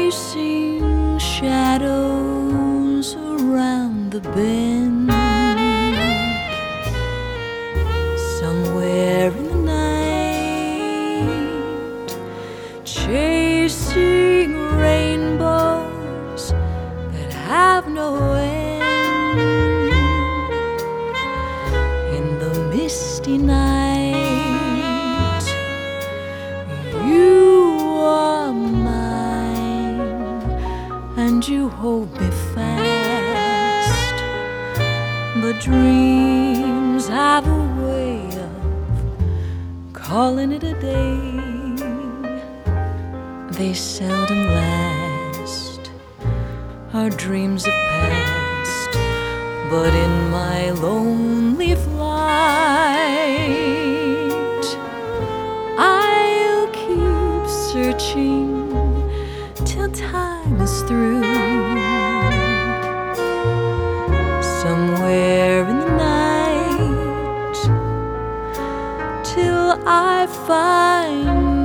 chasing shadows around the bend. Somewhere in the night, chasing rainbows that have no end. In the misty night, you are mine, and you hold me fast. But dreams have a way of calling it a day. They seldom last. Our dreams have passed, but in my lonely flight, I'll keep searching till time is through. Somewhere in the night, till I find